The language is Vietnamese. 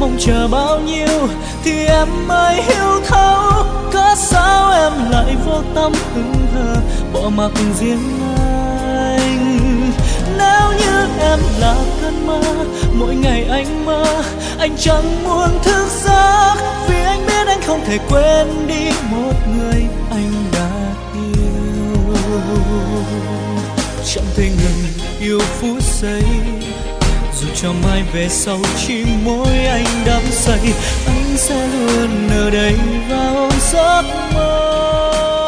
mong chờ bao nhiêu thì em mới hiểu thấu. Cớ sao em lại vô tâm hững hờ bỏ mặc riêng anh. Nếu như em là cơn mơ, mỗi ngày anh mơ, anh chẳng muốn thức giấc, vì anh biết anh không thể quên đi một người anh đã yêu. Chẳng thể ngừng yêu phút giây, dù cho mai về sau chỉ mỗi anh đắm say, anh sẽ luôn ở đây vào giấc mơ.